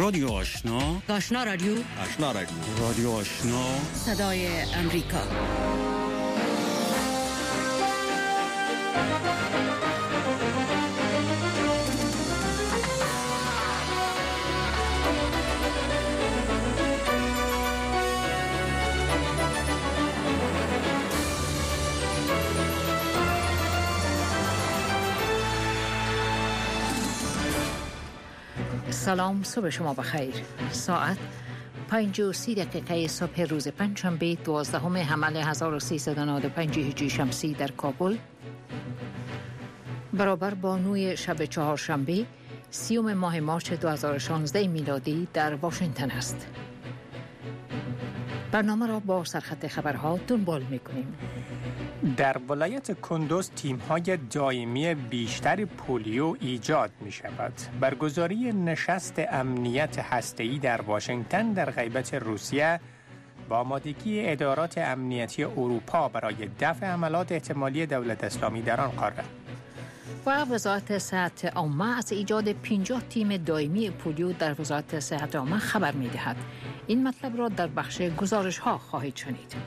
رادیو آشنا، آشنا رادیو، آشنا رادیو، رادیو آشنا، صدای امریکا. سلام، صبح شما بخیر. ساعت 5:30 صبح روز پنجشنبه 12 حمل 1395 هجری شمسی در کابل، برابر با 9 شب چهارشنبه 30 ماه مارس 2016 میلادی در واشنگتن است. برنامه را با سرخط خبرها دنبال می‌کنیم. در ولایت کندوز تیم‌های دائمی بیشتر پولیو ایجاد می‌شود. برگزاری نشست امنیت هسته‌ای در واشنگتن در غیبت روسیه با آمادگی ادارات امنیتی اروپا برای دفع حملات احتمالی دولت اسلامی در آن قاره. و وزارت صحت عامه از ایجاد 50 تیم دائمی پولیو در وزارت صحت عامه خبر می‌دهد. این مطلب را در بخش گزارش‌ها خواهید شنید.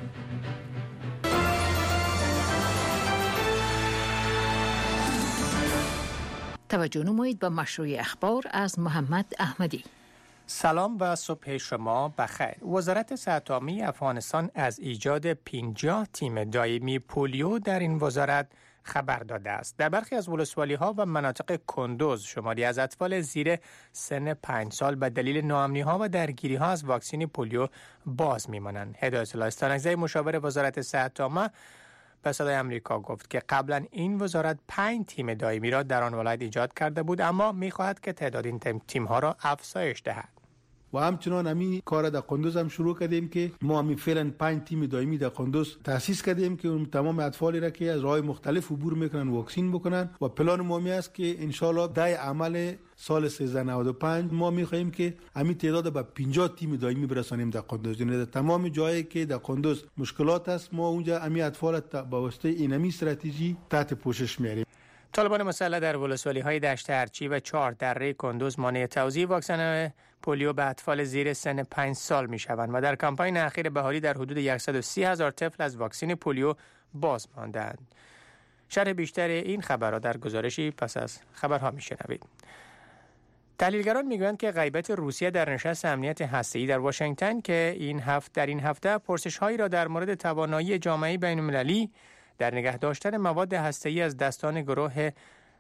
توجه نمایید به مشروع اخبار از محمد احمدی. سلام و صبح شما بخیر. وزارت صحت عامه افغانستان از ایجاد 50 تیم دائمی پولیو در این وزارت خبر داده است. در برخی از ولسوالی‌ها و مناطق کندوز شماری از اطفال زیر سن 5 سال به دلیل ناامنی‌ها و درگیری‌ها از واکسن پولیو باز می‌مانند. هدایت الله استانکزی مشاور وزارت صحت عامه به صدای امریکا گفت که قبلا این وزارت 5 تیم دائمی را در آن ولایت ایجاد کرده بود، اما می‌خواهد که تعداد این تیم‌ها را افزایش دهد. و همچنان همی کار در قندوز هم شروع کردیم که ما همی فعلا 5 تیم دائمی در قندوز تأسیس کردیم که اون تمام اطفالی را که از راه مختلف عبور میکنن واکسین بکنن و پلان ما می است که ان شاء الله در عمل سال 1395 ما میخواهیم که همی تعداد به 50 تیم دائمی برسانیم در قندوز. یعنی در تمام جایی که در قندوز مشکلات است ما اونجا همی اطفال با واسطه اینمی استراتژی تحت پوشش میاریم. طالبان مسلح در ولسوالی‌های دشت ارچی و 4 دره کندوز مانع توزیع واکسن پولیو به اطفال زیر سن 5 سال می‌شوند و در کمپاین اخیر بهاری در حدود 130,000 طفل از واکسن پولیو باز ماندند. شرح بیشتر این خبرها در گزارشی پس از خبرها می‌شنوید. تحلیلگران میگویند که غیبت روسیه در نشست امنیت هسته‌ای در واشنگتن که در این هفته پرسش‌هایی را در مورد توانایی جامعه بین‌المللی در نگه داشتن مواد هسته‌ای از دستان گروه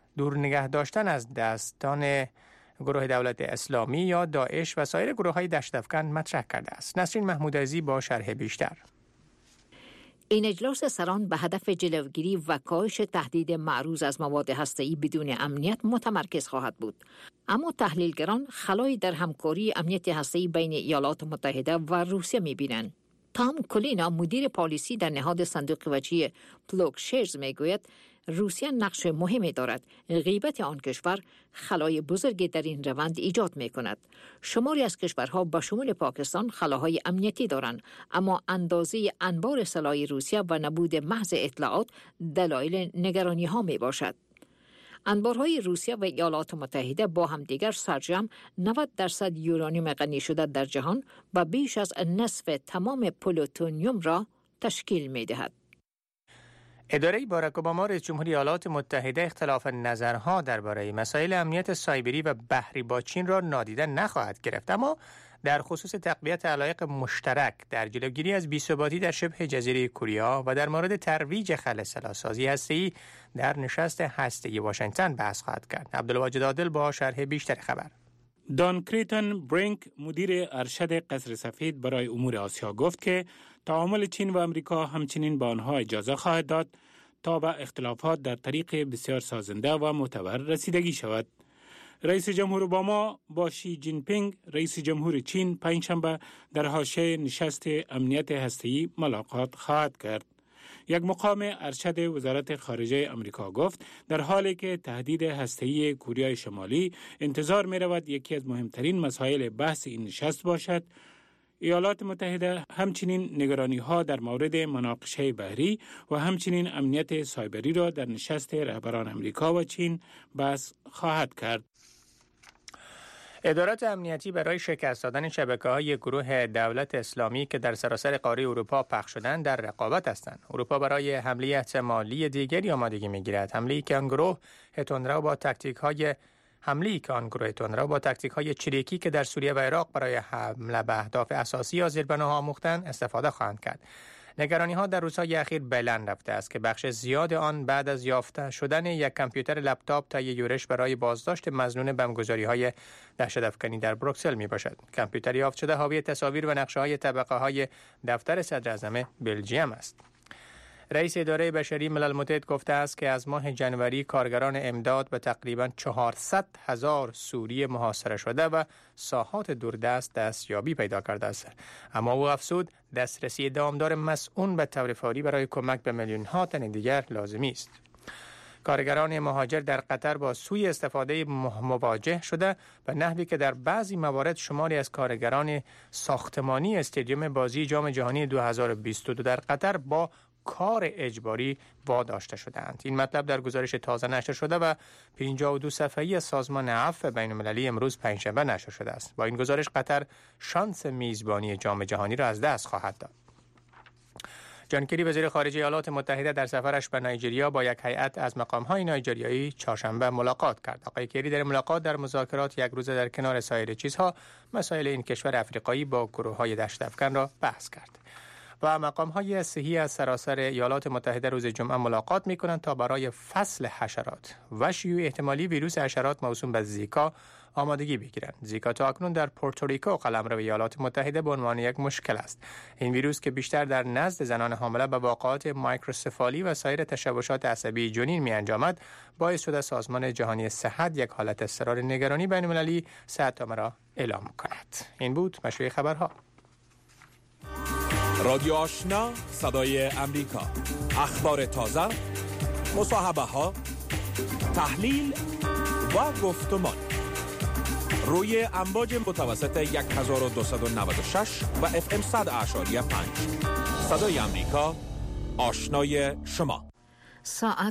دولت اسلامی یا داعش و سایر گروه‌های دشت‌افکن مطرح کرده است. نسرین محمودعزی با شرح بیشتر. این اجلاس سران به هدف جلوگیری و کاهش تهدید معروض از مواد هسته‌ای بدون امنیت متمرکز خواهد بود. اما تحلیلگران خلایی در همکاری امنیت هسته‌ای بین ایالات متحده و روسیه می‌بینند. تام کولینا مدیر پالیسی در نهاد صندوق وجهی پلوگشیرز میگوید روسیه نقش مهمی دارد. غیبت آن کشور خلای بزرگی در این روند ایجاد می کند. شماری از کشورها به شمول پاکستان خلاهای امنیتی دارند، اما اندازه انبار سلاح روسیه و نبود محض اطلاعات دلایل نگرانی ها می باشد. انبارهای روسیه و ایالات متحده با همدیگر سرجم 90% یورانیوم غنی شده در جهان و بیش از نصف تمام پلوتونیوم را تشکیل می دهد. اداره باراک اوباما رئیس جمهوری ایالات متحده اختلاف نظرها درباره مسائل امنیت سایبری و بحری با چین را نادیده نخواهد گرفت، اما در خصوص تقویت علایق مشترک در جلوگیری از بی‌ثباتی در شبه جزیره کره و در مورد ترویج خلع سلاح‌سازی هسته‌ای در نشست هسته‌ای واشنگتن بحث خواهد کرد. عبدالواجد عادل با شرح بیشتر خبر. دان کریتن برینک مدیر ارشد قصر سفید برای امور آسیا گفت که تعامل چین و آمریکا همچنین به آنها اجازه خواهد داد تا به اختلافات در طریق بسیار سازنده و معتبر رسیدگی شود. رئیس جمهور اوباما با شی جین پینگ رئیس جمهور چین پنجشنبه در حاشیه نشست امنیت هسته‌ای ملاقات خواهد کرد. یک مقام ارشد وزارت خارجه آمریکا گفت در حالی که تهدید هسته‌ای کره شمالی انتظار می‌رود یکی از مهمترین مسائل بحث این نشست باشد، ایالات متحده همچنین نگرانی‌ها در مورد مناقشه بحری و همچنین امنیت سایبری را در نشست رهبران آمریکا و چین بحث خواهد کرد. ادارات امنیتی برای شکست دادن شبکه‌های گروه دولت اسلامی که در سراسر قاره اروپا پخش شدند در رقابت هستند. اروپا برای حمله احتمالی دیگری آمادگی می‌گیرد. حمله‌ای که آن گروه تندرو با تاکتیک‌های چریکی که در سوریه و عراق برای حمله به اهداف اساسی یا زیربناها آموختند استفاده خواهند کرد. نگرانی‌ها در روزهای اخیر بلند رفته است که بخش زیاد آن بعد از یافته شدن یک کامپیوتر لپتاپ تا یورش برای بازداشت مظنون بمبگذاری‌های دهشت‌افکنی در بروکسل میباشد. کامپیوتر یافت شده حاوی تصاویر و نقشه‌های طبقه‌های دفتر صدراعظم بلژیم است. رئیس اداره بشری ملل متحد گفته است که از ماه جنوری کارگران امداد به تقریباً 400,000 سوری محاصره شده و ساحات دوردست دستیابی پیدا کرده است. اما او افزود دسترسی دامدار مسئول به طور فوری برای کمک به میلیون‌ها تن دیگر لازمی است. کارگران مهاجر در قطر با سوء استفاده مواجه شده به نحوی که در بعضی موارد شماری از کارگران ساختمانی استادیوم بازی جام جهانی 2022 در قطر با کار اجباری واداشته شدند. این مطلب در گزارش تازه نشر شده و 52 صفحه‌ای سازمان عفو بین‌المللی امروز پنجشنبه نشر شده است. با این گزارش قطر شانس میزبانی جام جهانی را از دست خواهد داد. جان کری وزیر خارجه ایالات متحده در سفرش به نایجریا با یک هیئت از مقام‌های نایجریایی چهارشنبه ملاقات کرد. آقای کری در ملاقات در مذاکرات یک روزه در کنار سایر چیزها مسائل این کشور افریقایی با گروه‌های دهشت‌افکن را بحث کرد. و مقام‌های صحی از سراسر ایالات متحده روز جمعه ملاقات می‌کنند تا برای فصل حشرات و شیوع احتمالی ویروس حشرات موسوم به زیکا آمادگی بگیرند. زیکا تا اکنون در پورتوریکو قلمرو ایالات متحده به عنوان یک مشکل است. این ویروس که بیشتر در نزد زنان حامله به واقعات مایکروسفالی و سایر تشوشات عصبی جنین می‌انجامد، باعث شده سازمان جهانی صحت یک حالت اضطرار نگرانی بین‌المللی صحت عامه را اعلام کند. این بود مشروع خبرها. رادیو آشنا، صدای امریکا، اخبار تازه، مصاحبه ها، تحلیل و گفتمان روی امواج متوسط 1296 و FM 100.5. صدای امریکا، آشنای شما. ساعت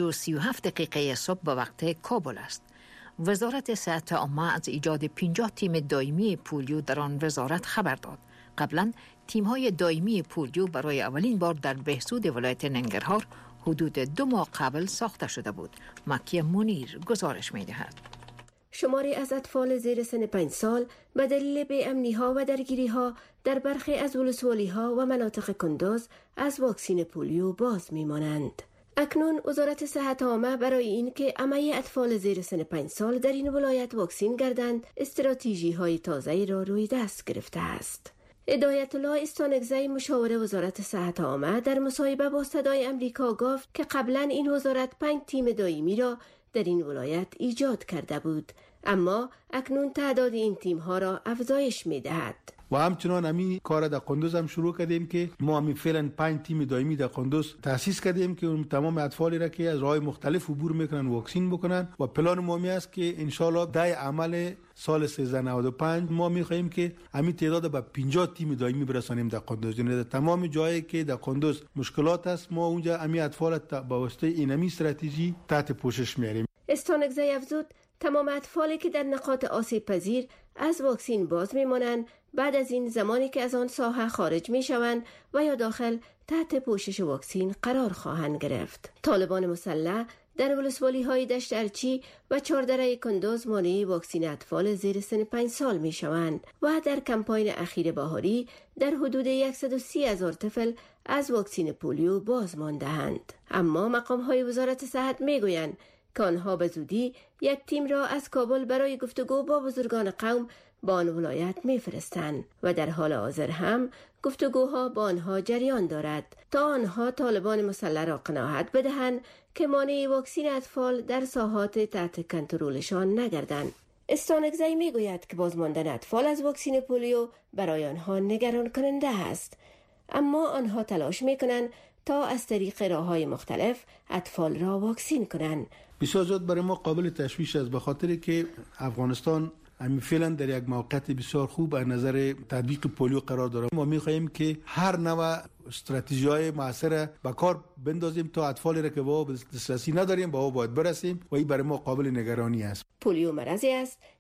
5:37 صبح به وقت کابل است. وزارت صحت عامه از ایجاد 50 تیم دائمی پولیو در آن وزارت خبر داد. قبلا تیم‌های دائمی پولیو برای اولین بار در بهسود ولایت ننگرهار حدود 2 ماه قبل ساخته شده بود. مکی منیر گزارش می‌دهد. شماری از اطفال زیر سن 5 سال به دلیل بی‌امنی‌ها و درگیری‌ها در برخی از ولسوالی‌ها و مناطق کندوز از واکسین پولیو باز می‌مانند. اکنون وزارت صحت عامه برای این که همه اطفال زیر سن 5 سال در این ولایت واکسین گردند، استراتژی‌های تازه‌ای را روی دست گرفته است. هدایت الله استانگزی مشاور وزارت صحت عامه در مصاحبه با صدای امریکا گفت که قبلا این وزارت 5 تیم دائمی را در این ولایت ایجاد کرده بود، اما اکنون تعداد این تیم‌ها را افزایش می‌دهد. و همچنان همین کار در قندوز هم شروع کردیم که ما همین فعلا 5 تیم دائمی در قندوز تأسیس کردیم که اون تمام اطفالی را که از راه مختلف عبور میکنن واکسین بکنن و پلان ما است که ان شاء الله در عمل سال 1395 ما می‌خواهیم که همین تعداد به 50 تیم دائمی برسانیم در قندوز. یعنی در تمام جایی که در قندوز مشکلات است ما اونجا همین اطفال با واسطه این استراتژی تحت پوشش میاریم. استانگزی افزود تمام اطفالی که در نقاط آسیب پذیر از واکسین باز میمانند بعد از این زمانی که از آن ساحه خارج میشوند و یا داخل تحت پوشش واکسین قرار خواهند گرفت. طالبان مسلح در ولسوالی‌های دشت ارچی و چهاردره کندوز مانع واکسین اطفال زیر سن 5 سال میشوند و در کمپاین اخیر بهاری در حدود 130,000 طفل از واکسین پولیو باز مانده‌اند. اما مقام‌های وزارت صحت میگویند که آنها به زودی یک تیم را از کابل برای گفتگو با بزرگان قوم با آن ولایت میفرستند و در حال حاضر هم گفتگوها با آنها جریان دارد تا آنها طالبان مسلح را قناعت بدهند که مانع واکسین اطفال در ساحات تحت کنترلشان نگردند. استانگزی میگوید که بازماندن اطفال از واکسین پولیو برای آنها نگران کننده است، اما آنها تلاش میکنند تا از طریق راه‌های مختلف اطفال را واکسین کنند. بسیار زیاد برای ما قابل تشویش است به خاطر که افغانستان همین فعلا در یک موقعیت بسیار خوب از نظر تطبیق پولیو قرار داره. ما می‌خواهیم که هر نوع استراتژی‌های معاصر به کار بندازیم تا اطفالی را که با دسترسی نداریم با او باید برسیم و این برای ما قابل نگرانی است. پولیو مرضی است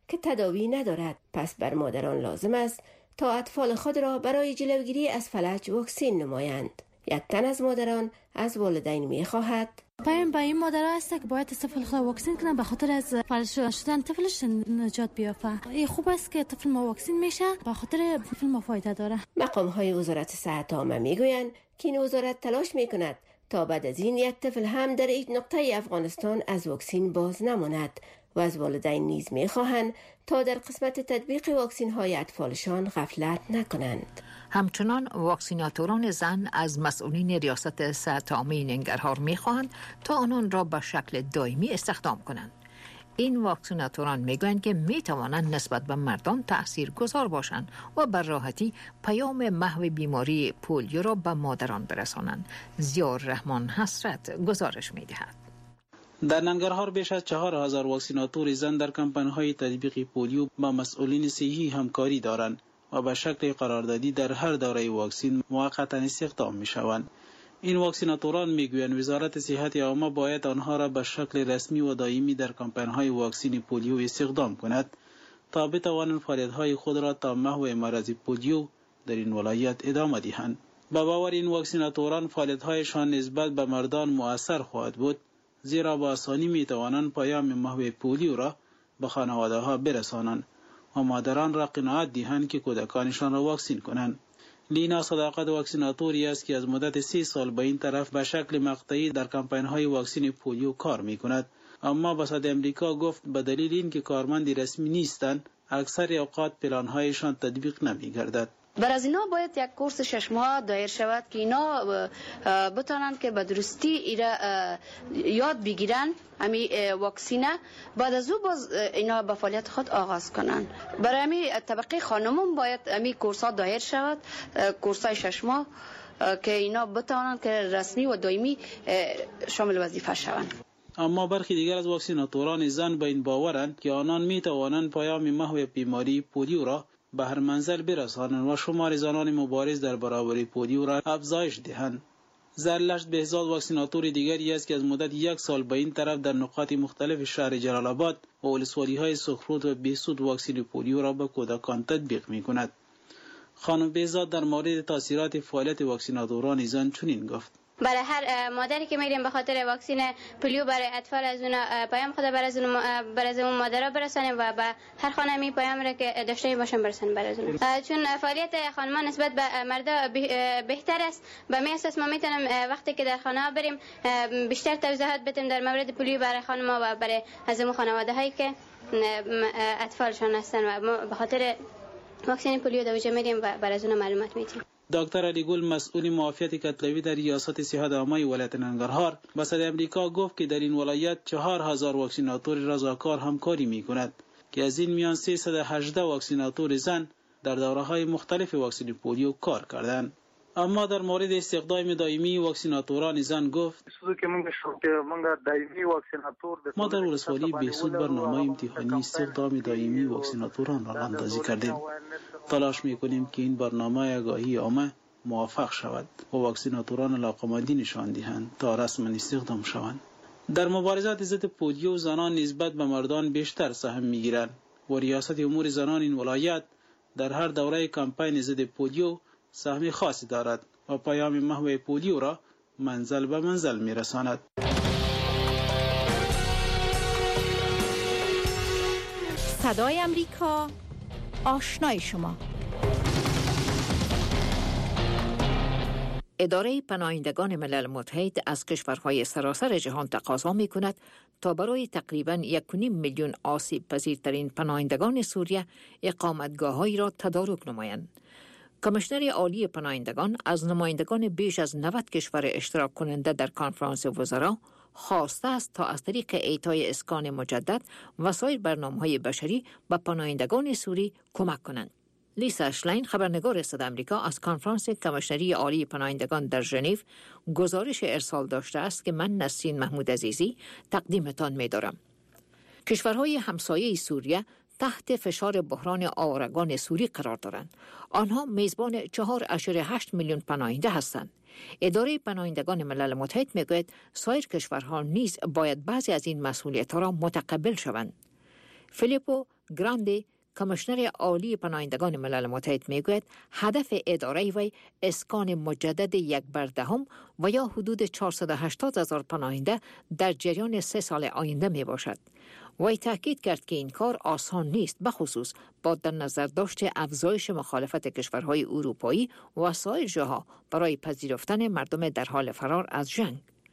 که تداوی ندارد. پس بر مادران لازم است تا اطفال خود را برای جلوگیری از فلج واکسین نمایند. یک تن از مادران از والدین می‌خواهد پیام به این مادرها است که باید طفل خود واکسین کنن به خاطر از فلج شدن طفلش نجات بیافته. این خوب است که طفل ما واکسین میشه، به خاطر طفل ما فایده داره. مقام‌های وزارت صحت عامه میگویند که این وزارت تلاش میکند تا بعد از این یک طفل هم در هیچ نقطه افغانستان از واکسین باز نماند و از والدین نیز میخواهند تا در قسمت تطبیق واکسین های اطفالشان غفلت نکنند. همچنان واکسیناتوران زن از مسئولین ریاست صحت عامه ننگرهار میخواهند تا آنان را به شکل دائمی استخدام کنند. این واکسیناتوران میگویند که میتوانند نسبت به مردان تاثیرگذار باشند و بر راحتی پیام محو بیماری پولیو را به مادران برسانند. ضیاء الرحمن حسرت گزارش میدهد. در ننگرهار بیش از 4000 واکسیناتور زن در کمپین‌های تطبیق پولیو با مسئولین صحی همکاری دارند و به شکل قراردادی در هر دوره واکسین موقتا استخدام می‌شوند. این واکسیناتوران میگویند وزارت صحت عامه باید آنها را به شکل رسمی و دائمی در کمپین‌های واکسین پولیو استخدام کند تا بتوانند فعالیت‌های خود را تا محو مرض پولیو در این ولایت ادامه دهند. با باور این واکسیناتوران فعالیت‌هایشان نسبت به مردان مؤثر خواهد بود، زیرا با آسانی میتوانند پیام محو پولیو را به خانواده‌ها برسانند و مادران را قناعت دهند که کودکانشان را واکسین کنند. لینا صداقت واکسیناتوری است که از مدت 3 سال به این طرف به شکل مقطعی در کمپین‌های واکسین پولیو کار می‌کند، اما با صدای امریکا گفت به دلیل اینکه کارمند رسمی نیستند اکثر اوقات پلان‌هایشان تطبیق نمی‌گردد. بر از اینا باید یک کورس 6 ماه دایر شود که اینا بتانند که به درستی ایرا یاد بگیرن امی واکسینه، بعد از او باز اینا به فعالیت خود آغاز کنن. برای امی طبقه خانمون باید امی کورس ها دایر شود، کورس های 6 ماه که اینا بتانند که رسمی و دائمی شامل وظیفه شوند. اما برخی دیگر از واکسیناتوران زن به این باورند که آنان می توانند پیام محو بیماری پولیو را به هر منزل برسانند و شمار زنان مبارز در برابر پولیو را افزایش دهند. زرلشت بهزاد واکسیناتور دیگری است که از مدت 1 سال به این طرف در نقاط مختلف شهر جلال آباد و ولسوالی‌های سخرود و بهسود واکسین پولیو را به کودکان تطبیق می‌کند. خانم بهزاد در مورد تاثیرات فعالیت واکسیناتوران زن چنین گفت: برای هر مادری که میریم به خاطر واکسین پولیو برای اطفال از اون پیام خود برای اون مادرها برسانیم و به هر خانه می پیام را که داشته باشن برسانیم برای اون، چون فعالیت خانمان نسبت به مردا بهتر است. به می اساس ما میتونیم وقتی که در خانه ها بریم بیشتر توضیحات بدیم در مورد پولیو برای خانم‌ها و برای از اون خانواده هایی که اطفالشان هستن و ما به خاطر واکسین پولیو دوجه میریم و برای اون معلومات میدیم. دکتر علی گل مسئول معافیت کتلوی در ریاست صحت عامه ولایت ننگرهار با صدای امریکا گفت که در این ولایت 4000 واکسیناتور رضاکار همکاری می‌کند که از این میان 318 واکسیناتور زن در دوره‌های مختلف واکسن پولیو کار کردند. اما در مورد استخدام دائمی واکسیناتوران زن گفت: ما در ولسوالی بهسود برنامه امتحانی استخدام دائمی واکسیناتوران را اندازی کردیم. تلاش می‌کنیم که این برنامه آگاهی عامه موفق شود و واکسیناتوران علاقه‌مندی نشان دهند تا رسما استخدام شوند. در مبارزات ضد پولیو زنان نسبت به مردان بیشتر سهم می‌گیرند و ریاست امور زنان این ولایت در هر دوره کمپین ضد پولیو سهم خاصی دارد و پیام محو پولیو را منزل به منزل می‌رساند. صدای امریکا، آشنای شما. اداره پناهندگان ملل متحد از کشورهای سراسر جهان تقاضا می‌کند تا برای تقریباً 1.5 میلیون آسیب پذیرترین پناهندگان سوریه اقامتگاه‌هایی را تدارک نمایند. کمیشنر عالی پناهندگان از نمایندگان بیش از 90 کشور اشتراک کننده در کنفرانس وزرا خواسته است تا از طریق اعطای اسکان مجدد و سایر برنامه‌های بشری به پناهندگان سوری کمک کنند. لیسا شلین خبرنگار صدای آمریکا از کنفرانس کمیشنری عالی پناهندگان در ژنو گزارش ارسال داشته است که من نسرین محمود عزیزی تقدیمتان می‌دارم. کشورهای همسایه سوریه تحت فشار بحران آوارگان سوری قرار دارند. آنها میزبان 4.8 میلیون پناهنده هستند. اداره پناهندگان ملل متحد میگوید سایر کشورها نیز باید بعضی از این مسئولیت‌ها را متقبل شوند. فیلیپو گراندی کمیشنر عالی پناهندگان ملل متحد میگوید هدف اداره وی اسکان مجدد 1/10 و یا حدود 480,000 پناهنده در جریان 3 سال آینده می باشد. وی تاکید کرد که این کار آسان نیست، بخصوص با در نظر داشت افزایش مخالفت کشورهای اروپایی و سایر جاها برای پذیرفتن مردم در حال فرار از جنگ.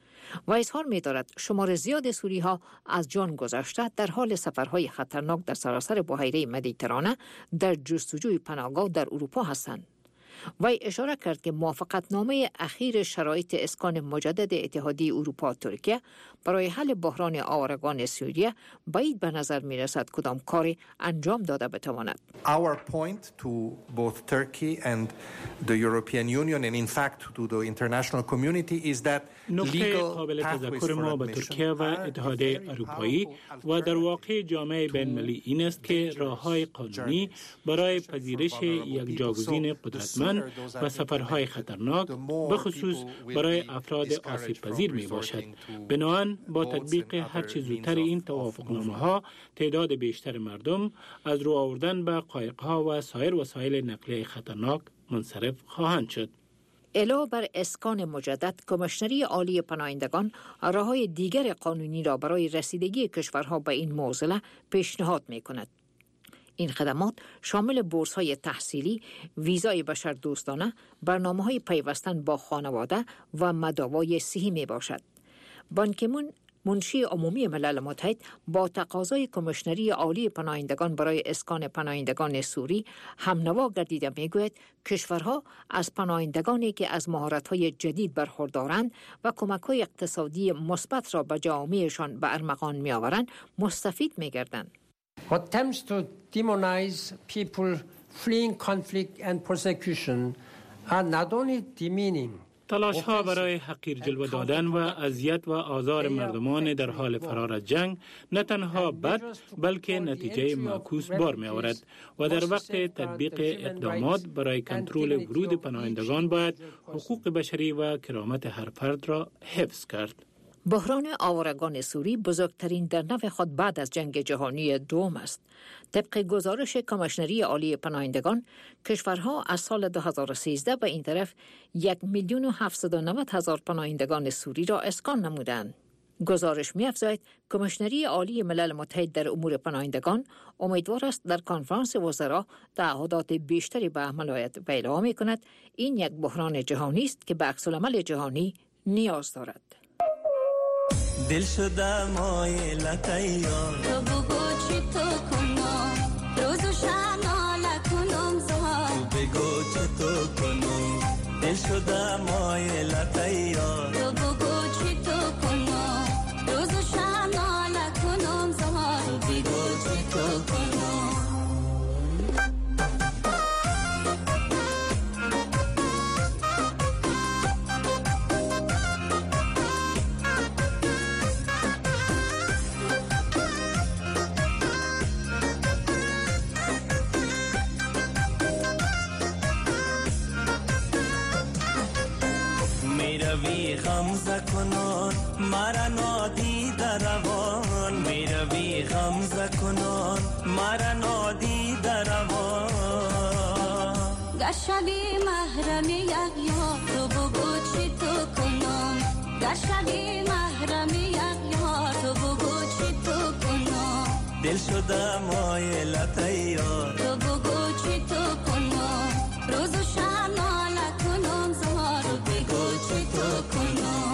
و اظهار می دارد شمار زیاد سوری ها از جان گذشته در حال سفرهای خطرناک در سراسر بحیره مدیترانه در جستجوی پناهگاه در اروپا هستند. و اشاره کرد که موافقتنامه اخیر شرایط اسکان مجدد اتحادیه اروپا ترکیه برای حل بحران آوارگان سوریه باید به نظر می رسد کدام کاری انجام داده بتواند. Our point to both Turkey and the European Union and in fact to the international community is that نقطه قابل تذکر ما به ترکیه و اتحادیه اروپایی و در واقع جامعه بین‌المللی این است که راه‌های قانونی برای پذیرش یک جاگزین قدرتمند و سفرهای خطرناک به خصوص برای افراد آسیب پذیر می باشد. بنابراین با تطبیق هرچه زودتر این توافقنامه‌ها تعداد بیشتر مردم از رو آوردن به قایق‌ها و سایر وسایل نقلیه خطرناک منصرف خواهند شد. علاوه بر اسکان مجدد، کمیشنری عالی پناهندگان راه‌های دیگر قانونی را برای رسیدگی کشورها به این معضله پیشنهاد می‌کند. این خدمات شامل بورس‌های تحصیلی، ویزای بشردوستانه، برنامه‌های پیوستن با خانواده و مداوای صحی میباشد. بان کی مون منشی عمومی ملل متحد با تقاضای کمیشنری عالی پناهندگان برای اسکان پناهندگان سوری همنوا گردیده میگوید کشورها از پناهندگانی که از مهارت‌های جدید برخوردارند و کمک‌های اقتصادی مثبت را به جوامعشان به ارمغان می‌آورند مستفید می‌گردند. Attempts to demonize people fleeing conflict and persecution are not only demeaning. تلاش‌ها برای حقیر جلوه دادن و اذیت و آزار مردمان در حال فرار از جنگ نه تنها بد بلکه نتیجه معکوس بار می‌آورد و در وقت تطبیق اقدامات برای کنترل ورود پناهندگان باید حقوق بشری و کرامت هر فرد را حفظ کرد. بحران آوارگان سوری بزرگترین در نوع خود بعد از جنگ جهانی دوم است. طبق گزارش کمیشنری عالی پناهندگان، کشورها از سال 2013 به این طرف 1,790,000 پناهندگان سوری را اسکان نمودند. گزارش می‌افزاید کمیشنری عالی ملل متحد در امور پناهندگان امیدوار است در کنفرانس وزرا تعهدات بیشتری به عمل آید و اعلام می‌کند این یک بحران جهانی است که به عکس‌العمل جهانی نیاز دارد. دل شده مایلت یار تو بگو چی تو کنم روز و شب ناله کنم زهار تو بگو چی تو کنم دل شده مایلت یار تو بگو چی تو کنم روز و شب ناله کنم زهار تو بگو چی تو کنم غمزه کنان مرا نادید روان میروی غمزه کنان مرا نادید روان گشتی محرم یک یار تو بگو چی تو کنم گشتی محرم یک یار تو بگو چی تو کنم دل شده مایلت یار تو بگو چی تو کنم روز و شب ناله کنم زهار تو بگو چی تو کنم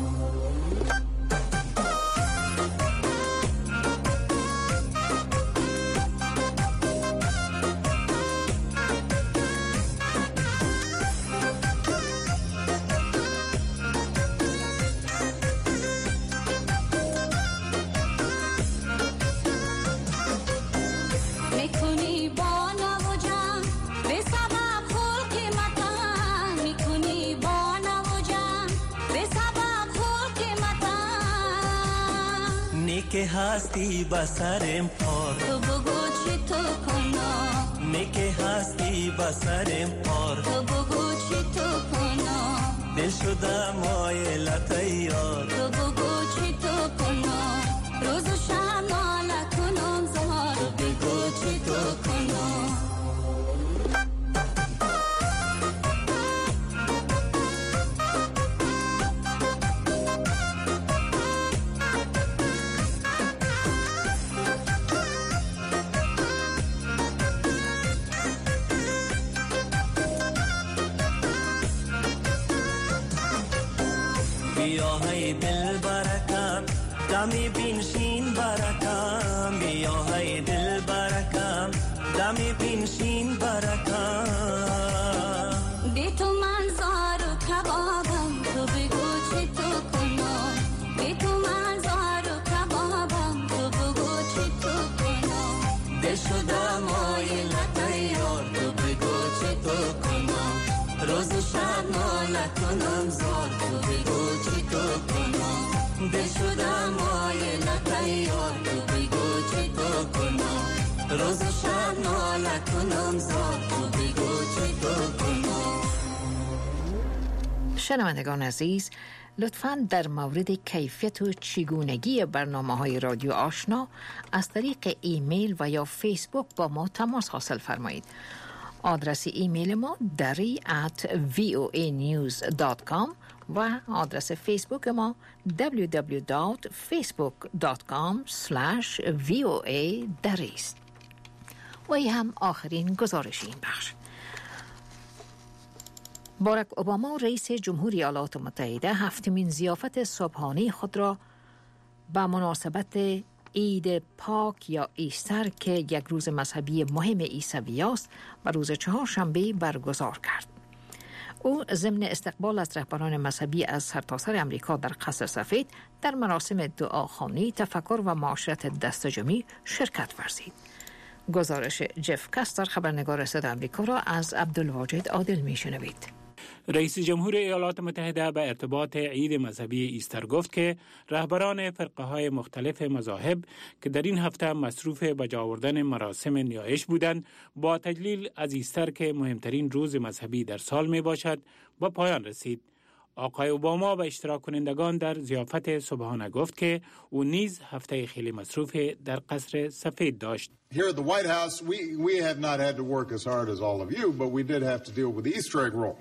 که هستی بسرم پار تو بگو چی تو کنم نیکه هستی بسرم پار تو بگو چی تو کنم دل شده مایلت یار تو بگو چی تو کنم روز و شب ناله کنم زهار تو بگو چی دمی بینشین برکم بیا های دل برکم دمی بینشین برکم بی تو من زار و کبابم تو بگو چی تو کنم بی تو من زار و کبابم تو بگو چی تو کنم دل شدم مایلت یار تو بگو چی تو کنم روز و شب ناله کنم زار تو بگو چی تو کنم دل شدم مایلت یار تو بگو چی تو کنم روز و شب ناله کنم زار تو بگو چی تو کنم. شنوندگان عزیز، لطفاً در مورد کیفیت و چگونگی برنامه‌های رادیو آشنا از طریق ایمیل و یا فیسبوک با ما تماس حاصل فرمایید. آدرس ایمیل ما dari@voanews.com و آدرس فیسبوک ما www.facebook.com/voa است. و این هم آخرین گزارش این بخش. باراک اوباما رئیس جمهوری ایالات متحده هفتمین ضیافت صبحانه خود را به مناسبت عید پاک یا ایستر که یک روز مذهبی مهم عیسوی است و روز چهارشنبه برگزار کرد. او ضمن استقبال از رهبران مذهبی از سرتاسر امریکا در قصر سفید در مراسم دعاخوانی، تفکر و معاشرت دستجمعی شرکت ورزید. گزارش جف کاستر خبرنگار صدای آمریکا را از عبدالواجد عادل میشنوید. رئیس جمهور ایالات متحده به ارتباط عید مذهبی ایستر گفت که رهبران فرقه‌های مختلف مذاهب که در این هفته مصروف به جا آوردن مراسم نیایش بودند، با تجلیل از ایستر که مهمترین روز مذهبی در سال می باشد به پایان رسید. آقای اوباما به اشتراک کنندگان در ضیافت صبحانه گفت که او نیز هفته خیلی مصروف در قصر سفید داشت. Here at the White House, we have not had to work as hard as all of you, but we did have to deal with the Easter egg roll.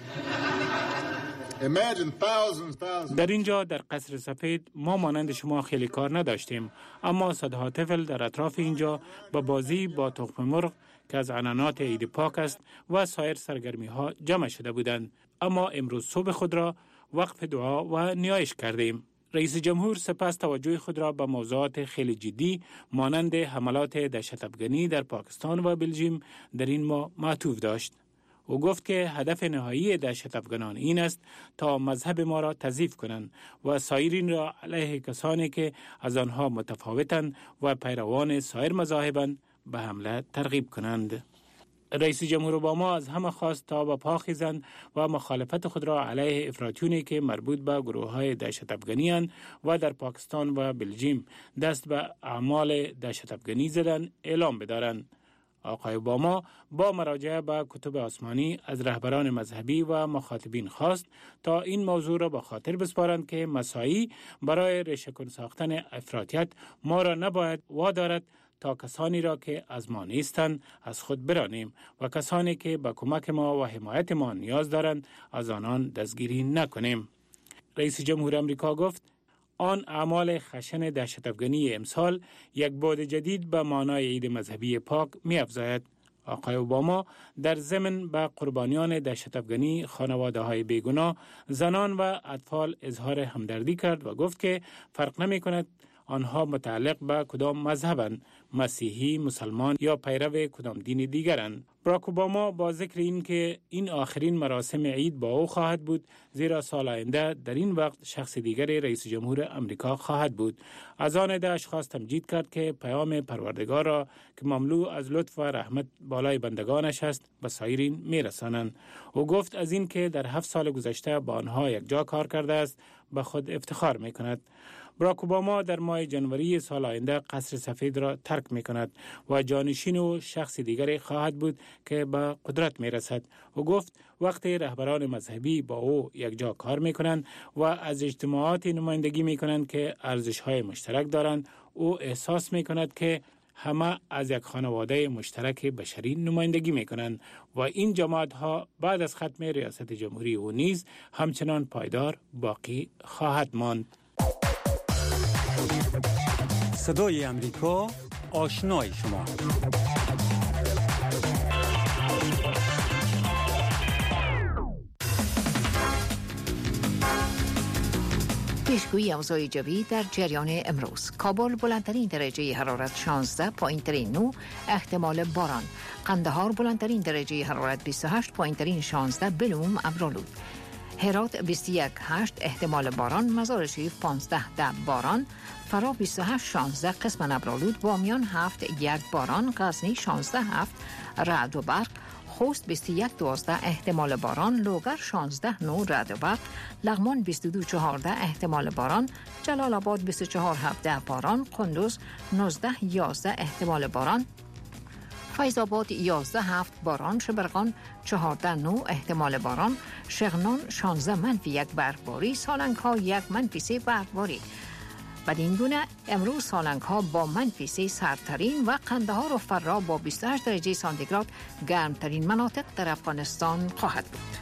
Imagine thousands. در اینجا در قصر سفید ما مانند شما خیلی کار نداشتیم، اما صدها طفل در اطراف اینجا با بازی با تخم مرغ که از عنعنات عید پاک است و سایر سرگرمی ها جمع شده بودند. اما امروز صبح خود را وقف دعا و نیایش کردیم. رئیس جمهور سپس توجه خود را به موضوعات خیلی جدی مانند حملات دهشت‌افغانی در پاکستان و بلژیم در این ماه معطوف داشت. او گفت که هدف نهایی دهشت‌افغانان این است تا مذهب ما را تضعیف کنند و سایرین را علیه کسانی که از آنها متفاوتند و پیروان سایر مذاهبند به حمله ترغیب کنند. رئیس جمهور اوباما از همه خواست تا به پا خیزند و مخالفت خود را علیه افراطیونی که مربوط به گروه‌های دهشت‌افغانی اند و در پاکستان و بلژیم دست به اعمال دهشت‌افغانی زدن اعلام بدارند. آقای اوباما با مراجعه به کتب آسمانی از رهبران مذهبی و مخاطبین خواست تا این موضوع را به خاطر بسپارند که مساعی برای ریشه‌کن ساختن افراطیت ما را نباید وادارد تا کسانی را که از ما نیستند از خود برانیم و کسانی که به کمک ما و حمایت ما نیاز دارند از آنان دستگیری نکنیم. رئیس جمهور آمریکا گفت آن اعمال خشن دهشت‌افغانی امسال یک بعد جدید به معنای عید مذهبی پاک می‌افزاید. آقای اوباما در ضمن به قربانیان دهشت‌افغانی، خانواده‌های بیگناه، زنان و اطفال اظهار همدردی کرد و گفت که فرق نمی‌کند آنها متعلق به کدام مذهبند، مسیحی، مسلمان یا پیرو کدام دین دیگرند. باراک اوباما با ذکر این که این آخرین مراسم عید با او خواهد بود، زیرا سال آینده در این وقت شخص دیگر رئیس جمهور امریکا خواهد بود، از آن عده اشخاص تمجید کرد که پیام پروردگار را که مملو از لطف و رحمت بالای بندگانش است به سایرین میرسانند. او گفت از این که در 7 سال گذشته با آنها یک جا کار کرده است به خود افتخار میکند. باراک اوباما در ماه جنوری سال آینده قصر سفید را ترک می کند و جانشین و شخص دیگری خواهد بود که به قدرت می رسد. او گفت وقتی رهبران مذهبی با او یک جا کار می کنند و از اجتماعاتی نمایندگی می کنند که ارزش های مشترک دارند، او احساس می کند که همه از یک خانواده مشترک بشری نمایندگی می کنند و این جماعت ها بعد از ختم ریاست جمهوری او نیز همچنان پایدار باقی خواهد ماند. صدای امریکا، آشنای شما. پیشگویی اوضاع جوی در جریان امروز: کابل بلندترین درجه حرارت 16، پایینترین 9 احتمال باران. قندهار بلندترین درجه حرارت 28، پایینترین 16 بلوم ابرآلود. هرات 21.8 احتمال باران. مزار شریف 15 باران. فرا 28 16 قسما ابرآلود. بامیان 7 1 باران. غزنی 16 7 رعد و برق. خوست 21 12 احتمال باران. لوگر 16 9 رعد و برق. لغمان 22 14 احتمال باران. جلال آباد 24 17 باران. قندوز 19 11 احتمال باران. فیض آباد 11 7 باران. شبرغان 14 9 احتمال باران. شغنان 16 -1 برفباری. سالنگ ها 1 -3 برفباری. بدین گونه امروز سالنگ ها با -3 سردترین و قندهار و فرا با 28 درجه سانتیگراد گرمترین مناطق در افغانستان خواهد بود.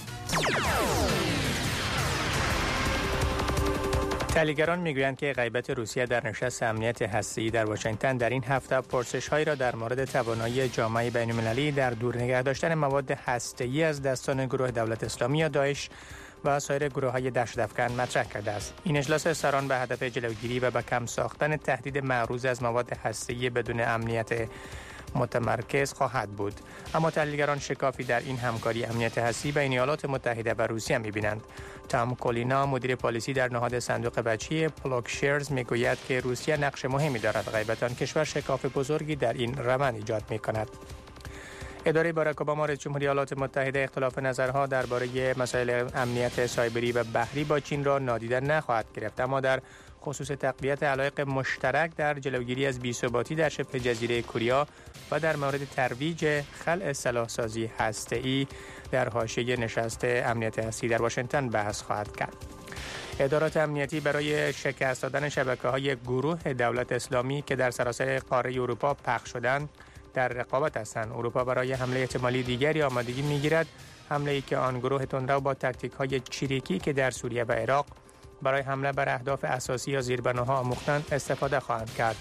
تحلیلگران میگویند که غیبت روسیه در نشست امنیت هسته‌ای در واشنگتن در این هفته پرسش‌هایی را در مورد توانایی جامعه بین‌المللی در دور نگه داشتن مواد هسته‌ای از دستان گروه دولت اسلامی یا داعش و سایر گروه‌های دهشت‌افکن مطرح کرده است. این اجلاس سران به هدف جلوگیری و به کم ساختن تهدید معروض از مواد هسته‌ای بدون امنیت متمرکز خواهد بود. اما تحلیلگران شکافی در این همکاری امنیت هسته‌ای بین ایالات متحده و روسیه می‌بینند. تام کولینا مدیر پالیسی در نهاد صندوق بچی پلوکشرز میگوید که روسیه نقش مهمی دارد. غیبت آن کشور شکاف بزرگی در این روند ایجاد می‌کند. اداره باراک اوباما رئیس جمهوری ایالات متحده اختلاف نظرها درباره مسائل امنیت سایبری و بحری با چین را نادیده نخواهد گرفت، اما در خصوص تقویت علایق مشترک در جلوگیری از بی‌ثباتی در شبه جزیره کوریا و در مورد ترویج خلع سلاح‌سازی هسته‌ای در حاشیه نشست امنیت هسته‌ای در واشنگتن بحث خواهد کرد. ادارات امنیتی برای شکست دادن شبکه‌های گروه دولت اسلامی که در سراسر قاره اروپا پخش شدند در رقابت هستند. اروپا برای حمله احتمالی دیگری آمادگی می‌گیرد، حمله‌ای که آن گروه تندرو با تاکتیک‌های چریکی که در سوریه و عراق برای حمله بر اهداف اساسی یا زیربناها آموختند استفاده خواهند کرد.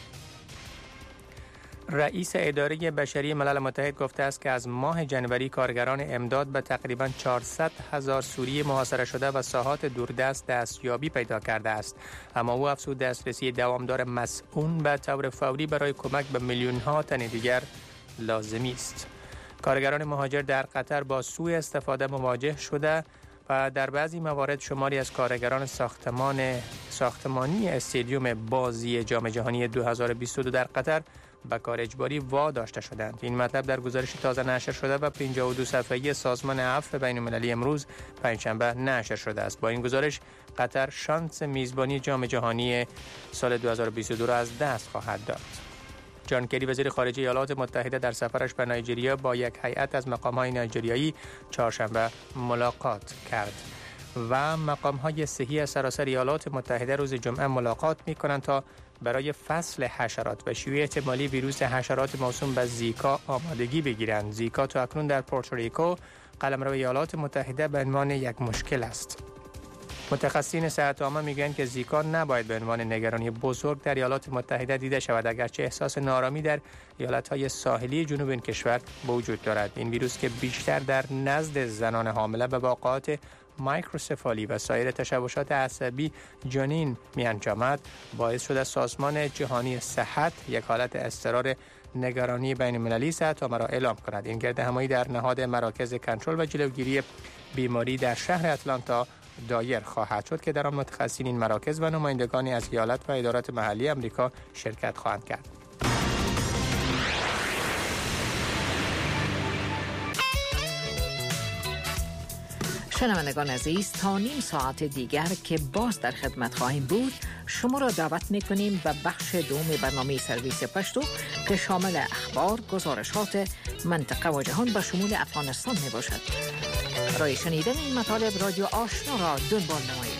رئیس اداره بشری ملل متحد گفته است که از ماه جنوری کارگران امداد به تقریباً 400,000 سوری محاصره شده و ساحات دوردست دستیابی پیدا کرده است. اما او افزود دسترسی دوامدار مسئول به طور فوری برای کمک به میلیون‌ها تن دیگر لازمی است. کارگران مهاجر در قطر با سوء استفاده مواجه شده و در بعضی موارد شماری از کارگران ساختمانی استادیوم بازی جام جهانی 2022 در قطر به کار اجباری واداشته شدند. این مطلب در گزارش تازه نشر شده و 52 صفحه‌ای سازمان عفو بین‌المللی امروز پنجشنبه نشر شده است. با این گزارش قطر شانس میزبانی جام جهانی سال 2022 را از دست خواهد داد. جان کری وزیر خارجه ایالات متحده در سفرش به نایجریا با یک هیئت از مقام‌های نایجریایی چهارشنبه ملاقات کرد و مقام‌های صحی از سراسر ایالات متحده روز جمعه ملاقات می‌کنند تا برای فصل حشرات و شیوع احتمالی ویروس حشرات موسوم به زیکا آمادگی بگیرند. زیکا تا اکنون در پورتوریکو قلمرو ایالات متحده به عنوان یک مشکل است. متخصصین صحت عامه میگویند که زیکا نباید به عنوان نگرانی بزرگ در ایالات متحده دیده شود، اگرچه احساس نارامی در ایالت‌های ساحلی جنوب این کشور وجود دارد. این ویروس که بیشتر در نزد زنان حامله به واقعات مایکروسفالی و سایر تشوشات عصبی جنین می‌انجامد، باعث شده سازمان جهانی صحت یک حالت اضطرار نگرانی بین‌المللی صحت عامه را اعلام کند. این گردهمایی در نهاد مراکز کنترل و جلوگیری بیماری در شهر اتلانتا دایر خواهد شد که در آن متخصصین این مراکز و نمایندگانی از ایالت و ادارات محلی آمریکا شرکت خواهند کرد. شنوندگان عزیز، تا نیم ساعت دیگر که باز در خدمت خواهیم بود شما را دعوت میکنیم به بخش دوم برنامه سرویس پشتو که شامل اخبار، گزارشات منطقه و جهان به شمول افغانستان می باشد. برای شنیدن این مطالب رادیو آشنا را دنبال نمایید.